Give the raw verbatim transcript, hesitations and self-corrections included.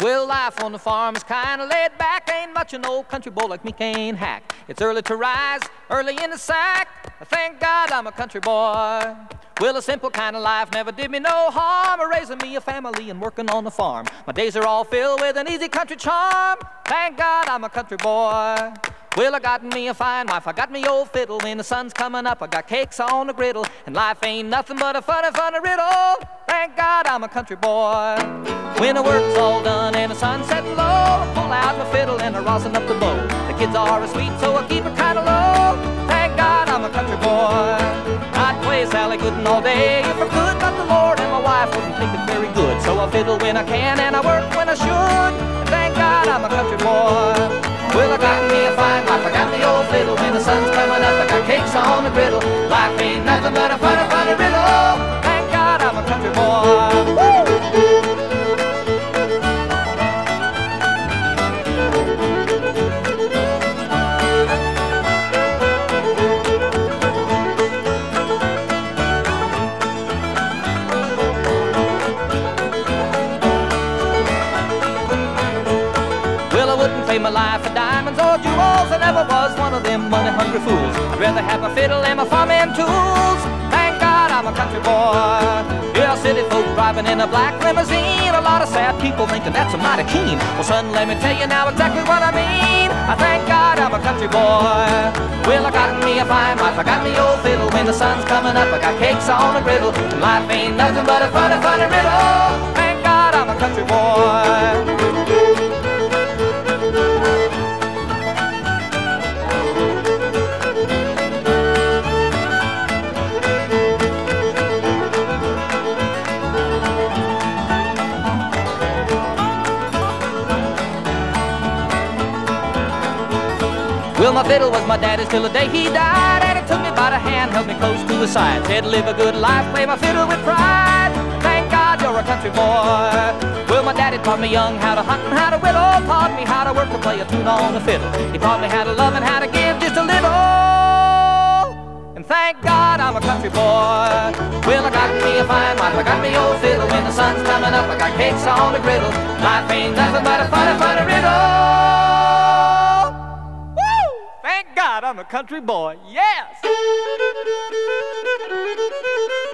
Well, life on the farm is kinda laid back. Ain't much an old country boy like me can't hack. It's early to rise, early in the sack. Thank God I'm a country boy. Well, a simple kind of life never did me no harm. Raising me a family and working on the farm. My days are all filled with an easy country charm. Thank God I'm a country boy. Well, I got me a fine wife, I got me old fiddle. When the sun's coming up, I got cakes on the griddle. And life ain't nothing but a funny, funny riddle. Thank God I'm a country boy. When the work's all done and the sun's setting low, I pull out my fiddle and I rosin up the bow. The kids are sweet, so I keep it kinda low. Thank God I'm a country boy. I'd play Sally Gooden all day if I could, but the Lord and my wife wouldn't think it very good. So I fiddle when I can and I work when I should. And thank God I'm a country boy. Well, I got me a fine wife, I got me old fiddle. When the sun's coming up, I got cakes on the griddle. Life ain't nothing but a funny, funny riddle. Thank God I'm a country boy. Woo! My life for diamonds or jewels, I never was one of them money-hungry fools. I'd rather have my fiddle and my farming tools. Thank God I'm a country boy. Yeah, city folk driving in a black limousine. A lot of sad people thinking that's a mighty keen. Well, son, let me tell you now exactly what I mean. I thank God I'm a country boy. Well, I got me a fine wife, I got me old fiddle. When the sun's coming up, I got cakes on a griddle. And life ain't nothing but a funny, funny riddle. Thank God I'm a country boy. Well, my fiddle was my daddy's till the day he died. And he took me by the hand, held me close to his side. Said, live a good life, play my fiddle with pride. Thank God you're a country boy. Well, my daddy taught me young how to hunt and how to whittle. Taught me how to work to play a tune on the fiddle. He taught me how to love and how to give just a little. And thank God I'm a country boy. Well, I got me a fine wife, I got me old fiddle. When the sun's coming up, I got cakes on the griddle. Life ain't nothing but a funny, funny riddle. Thank God I'm a country boy, yes!